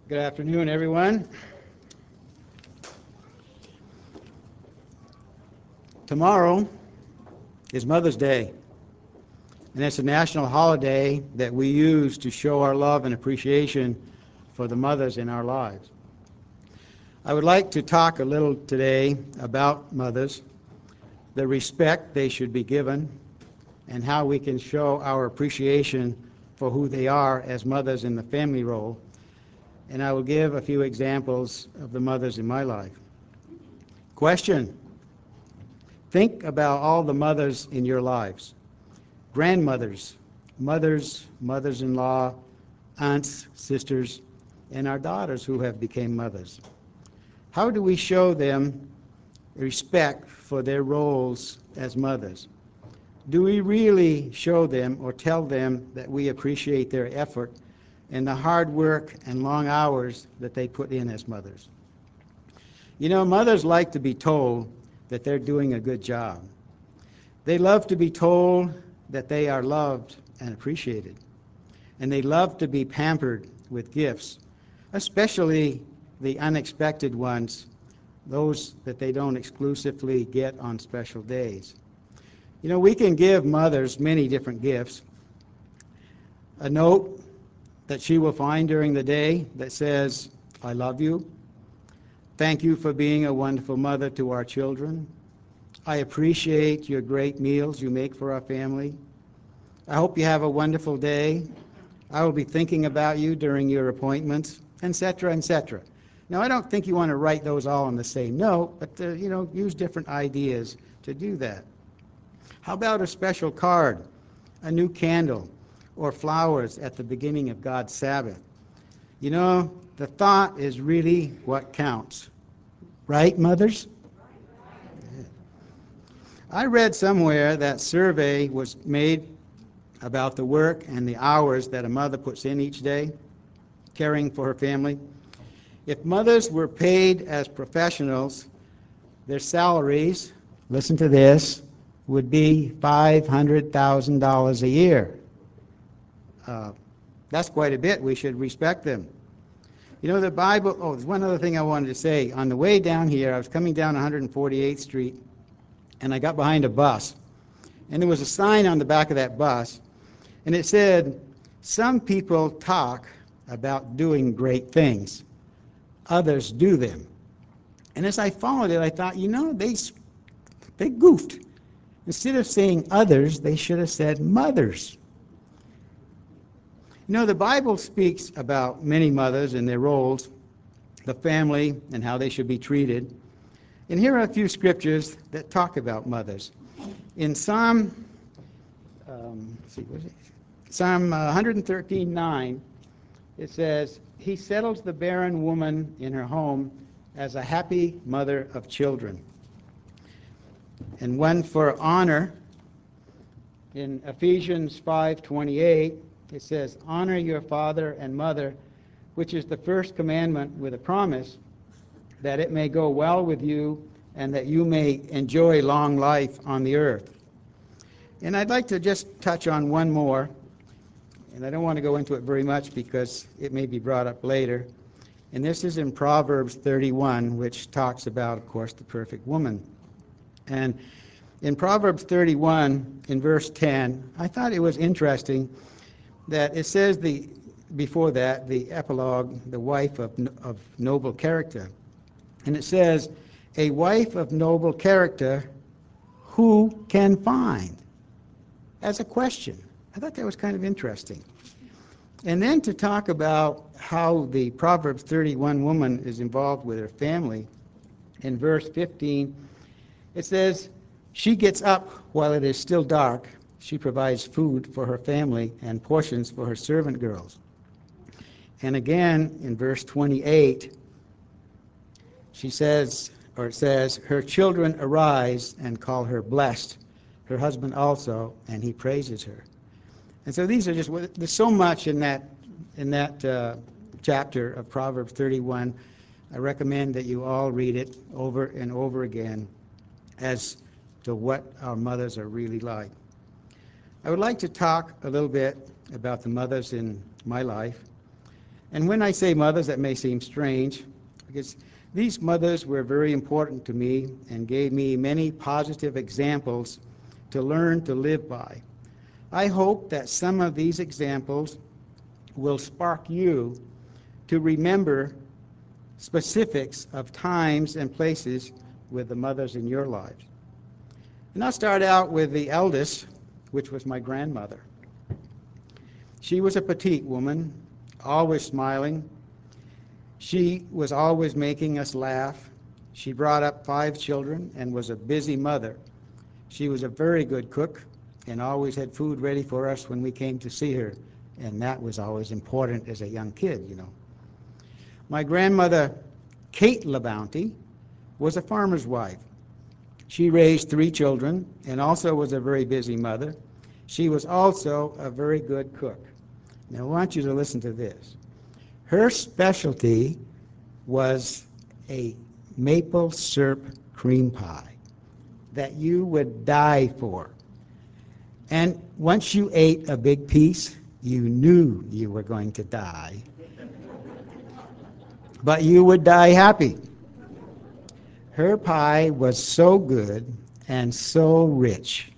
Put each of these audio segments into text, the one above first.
Good afternoon, everyone. Tomorrow is Mother's Day, and it's a national holiday that we use to show our love and appreciation for the mothers in our lives. I would like to talk a little today about mothers, the respect they should be given, and how we can show our appreciation for who they are as mothers in the family role. And I will give a few examples of the mothers in my life. Question: think about all the mothers in your lives. Grandmothers, mothers, mothers-in-law, aunts, sisters, and our daughters who have become mothers. How do we show them respect for their roles as mothers? Do we really show them or tell them that we appreciate their effort and the hard work and long hours that they put in as mothers? You know, mothers like to be told that they're doing a good job. They love to be told that they are loved and appreciated. And they love to be pampered with gifts, especially the unexpected ones, those that they don't exclusively get on special days. You know, we can give mothers many different gifts. A note that she will find during the day that says, "I love you. Thank you for being a wonderful mother to our children. I appreciate your great meals you make for our family. I hope you have a wonderful day. I will be thinking about you during your appointments," etc., etc. Now, I don't think you want to write those all on the same note, but use different ideas to do that. How about a special card, a new candle, or flowers at the beginning of God's Sabbath? You know, the thought is really what counts. Right, mothers? I read somewhere that survey was made about the work and the hours that a mother puts in each day, caring for her family. If mothers were paid as professionals, their salaries, listen to this, would be $500,000 a year. That's quite a bit. We should respect them. You know, the Bible, there's one other thing I wanted to say. On the way down here, I was coming down 148th Street, and I got behind a bus. And there was a sign on the back of that bus, and it said, "Some people talk about doing great things. Others do them." And as I followed it, I thought, they goofed. Instead of saying others, they should have said mothers. You know, the Bible speaks about many mothers and their roles, the family, and how they should be treated. And here are a few scriptures that talk about mothers. In Psalm 113:9, it says, "He settles the barren woman in her home as a happy mother of children." And one for honor, in Ephesians 5:28, it says, "Honor your father and mother, which is the first commandment with a promise, that it may go well with you and that you may enjoy long life on the earth." And I'd like to just touch on one more, and I don't want to go into it very much because it may be brought up later. And this is in Proverbs 31, which talks about, of course, the perfect woman. And in Proverbs 31, in verse 10, I thought it was interesting that it says before that, the epilogue, the wife of noble character. And it says, "A wife of noble character, who can find?" As a question. I thought that was kind of interesting. And then to talk about how the Proverbs 31 woman is involved with her family, in verse 15, it says, "She gets up while it is still dark. She provides food for her family and portions for her servant girls." And again, in verse 28, it says, "Her children arise and call her blessed, her husband also, and he praises her." And so these are just, there's so much in that chapter of Proverbs 31. I recommend that you all read it over and over again as to what our mothers are really like. I would like to talk a little bit about the mothers in my life. And when I say mothers, that may seem strange, because these mothers were very important to me and gave me many positive examples to learn to live by. I hope that some of these examples will spark you to remember specifics of times and places with the mothers in your lives. And I'll start out with the eldest, which was my grandmother. She was a petite woman, always smiling. She was always making us laugh. She brought up 5 children and was a busy mother. She was a very good cook and always had food ready for us when we came to see her, and that was always important as a young kid, you know. My grandmother, Kate LaBounty, was a farmer's wife. She raised 3 children and also was a very busy mother. She was also a very good cook. Now, I want you to listen to this. Her specialty was a maple syrup cream pie that you would die for. And once you ate a big piece, you knew you were going to die. But you would die happy. Her pie was so good and so rich.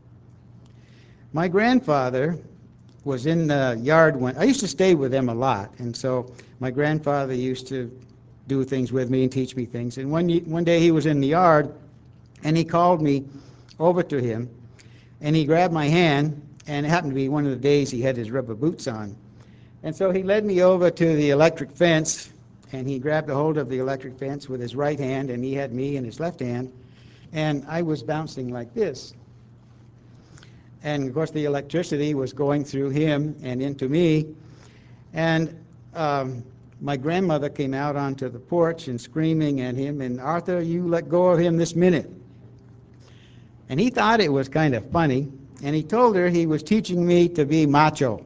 My grandfather was in the yard when I used to stay with them a lot, and so my grandfather used to do things with me and teach me things. And one day he was in the yard, and he called me over to him, and he grabbed my hand, and it happened to be one of the days he had his rubber boots on. And so he led me over to the electric fence, and he grabbed a hold of the electric fence with his right hand, and he had me in his left hand, and I was bouncing like this. And of course the electricity was going through him and into me, and my grandmother came out onto the porch and screaming at him, and Arthur, you let go of him this minute. And he thought it was kind of funny, and he told her he was teaching me to be macho.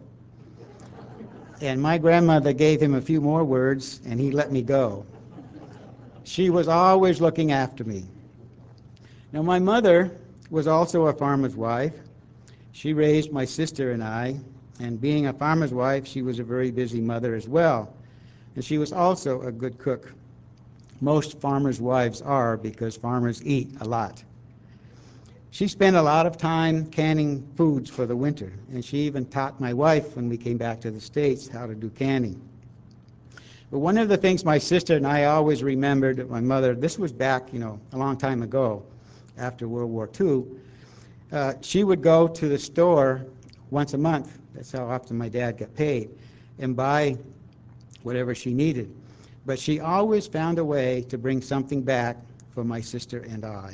And my grandmother gave him a few more words, and he let me go. She was always looking after me. Now, my mother was also a farmer's wife. She raised my sister and I, and being a farmer's wife, she was a very busy mother as well. And she was also a good cook. Most farmers' wives are, because farmers eat a lot. She spent a lot of time canning foods for the winter, and she even taught my wife when we came back to the States how to do canning. But one of the things my sister and I always remembered that my mother, this was back, a long time ago, after World War II, she would go to the store once a month, that's how often my dad got paid, and buy whatever she needed. But she always found a way to bring something back for my sister and I.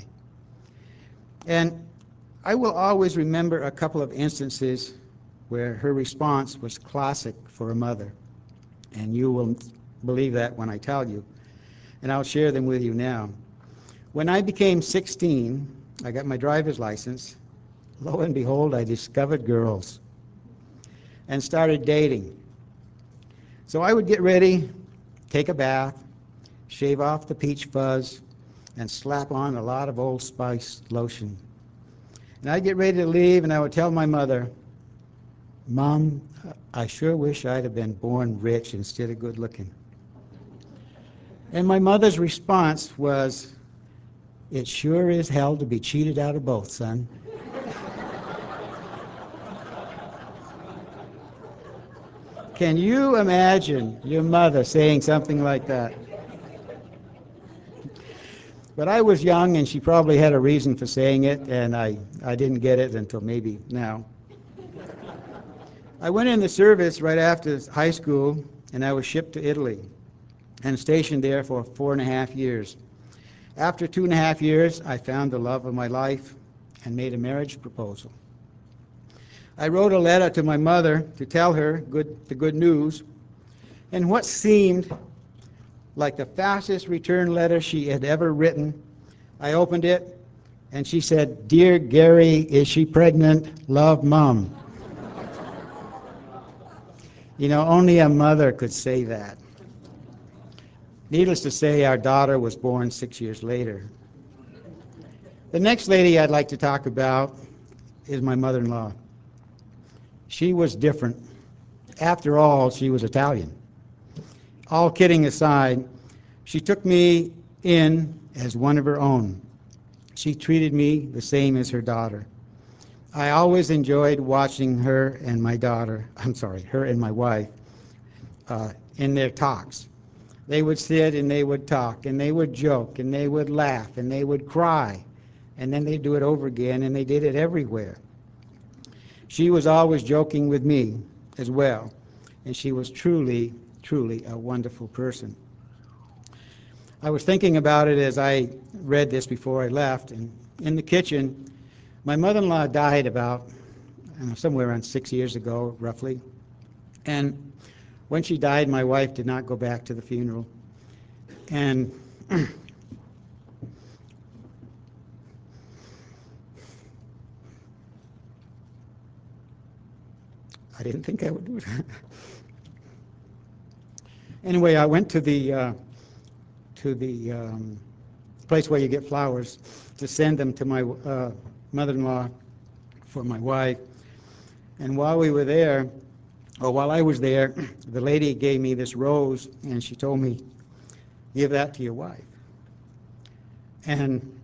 And I will always remember a couple of instances where her response was classic for a mother. And you will believe that when I tell you. And I'll share them with you now. When I became 16, I got my driver's license. Lo and behold, I discovered girls and started dating. So I would get ready, take a bath, shave off the peach fuzz, and slap on a lot of Old Spice lotion. And I'd get ready to leave, and I would tell my mother, Mom, I sure wish I'd have been born rich instead of good looking. And my mother's response was, it sure is hell to be cheated out of both, son. Can you imagine your mother saying something like that? But I was young, and she probably had a reason for saying it, and I didn't get it until maybe now. I went in the service right after high school, and I was shipped to Italy and stationed there for 4.5 years. After 2.5 years, I found the love of my life and made a marriage proposal. I wrote a letter to my mother to tell her the good news, and what seemed like the fastest return letter she had ever written, I opened it, and she said, Dear Gary, is she pregnant? Love, Mom. Only a mother could say that. Needless to say, our daughter was born 6 years later. The next lady I'd like to talk about is my mother-in-law. She was different. After all, she was Italian. all kidding aside, she took me in as one of her own. She treated me the same as her daughter. I always enjoyed watching her and my daughter, her and my wife, in their talks. They would sit and they would talk and they would joke and they would laugh and they would cry, and then they'd do it over again, and they did it everywhere. She was always joking with me as well, and she was truly, truly a wonderful person. I was thinking about it as I read this before I left, and in the kitchen, my mother-in-law died about somewhere around 6 years ago, roughly. And when she died, my wife did not go back to the funeral. And I didn't think I would do that. Anyway, I went to the place where you get flowers to send them to my mother-in-law for my wife. And while we were there, or while I was there, the lady gave me this rose, and she told me, "Give that to your wife." And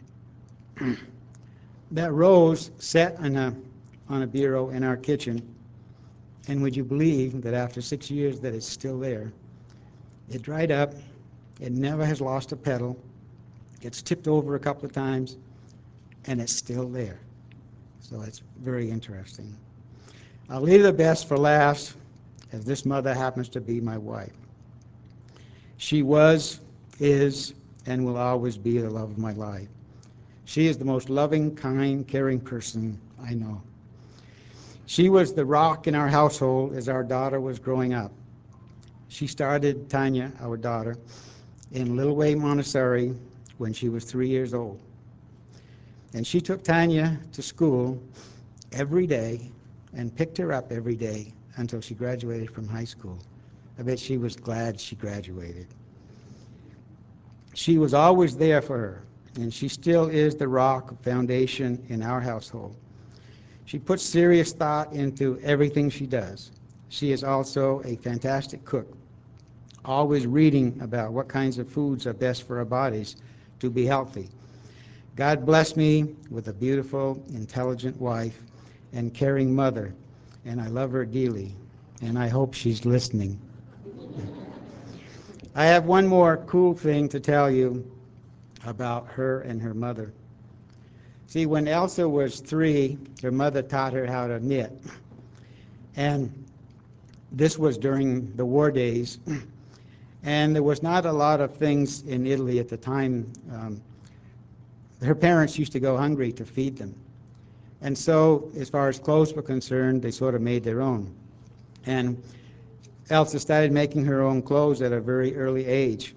that rose sat on a bureau in our kitchen. And would you believe that after 6 years that it's still there? It dried up. It never has lost a petal. It's tipped over a couple of times, and it's still there. So it's very interesting. I'll leave the best for last, as this mother happens to be my wife. She was, is, and will always be the love of my life. She is the most loving, kind, caring person I know. She was the rock in our household as our daughter was growing up. She started Tanya, our daughter, in Little Way Montessori when she was 3 years old. And she took Tanya to school every day and picked her up every day until she graduated from high school. I bet she was glad she graduated. She was always there for her, and she still is the rock foundation in our household. She puts serious thought into everything she does. She is also a fantastic cook, always reading about what kinds of foods are best for our bodies to be healthy. God bless me with a beautiful, intelligent wife and caring mother, and I love her dearly, and I hope she's listening. I have one more cool thing to tell you about her and her mother. See, when Elsa was 3, her mother taught her how to knit. And this was during the war days. And there was not a lot of things in Italy at the time. Her parents used to go hungry to feed them. And so, as far as clothes were concerned, they sort of made their own. And Elsa started making her own clothes at a very early age.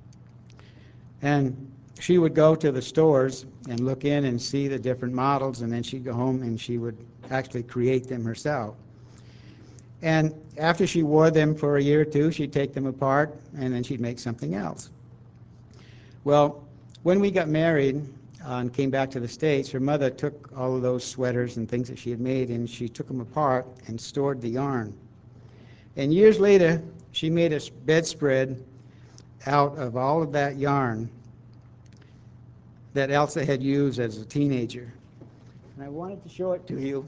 And she would go to the stores and look in and see the different models, and then she'd go home and she would actually create them herself. And after she wore them for a year or two, she'd take them apart, and then she'd make something else. Well, when we got married and came back to the States, her mother took all of those sweaters and things that she had made, and she took them apart and stored the yarn. And years later, she made a bedspread out of all of that yarn that Elsa had used as a teenager. And I wanted to show it to you.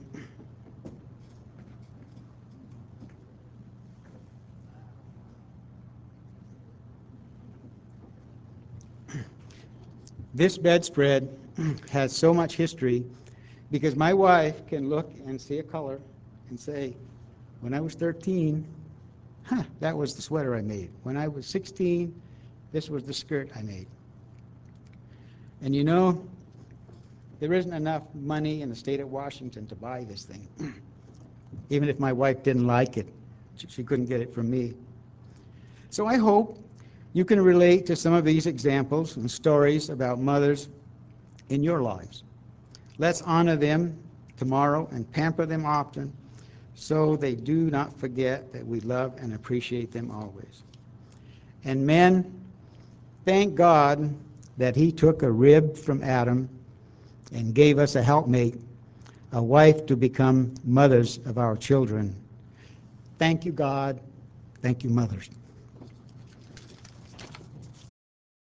This bedspread has so much history because my wife can look and see a color and say, when I was 13, that was the sweater I made. When I was 16, this was the skirt I made. And you know, there isn't enough money in the state of Washington to buy this thing. Even if my wife didn't like it, she couldn't get it from me. So I hope you can relate to some of these examples and stories about mothers in your lives. Let's honor them tomorrow and pamper them often so they do not forget that we love and appreciate them always. And men, thank God that he took a rib from Adam and gave us a helpmate, a wife to become mothers of our children. Thank you, God. Thank you, mothers.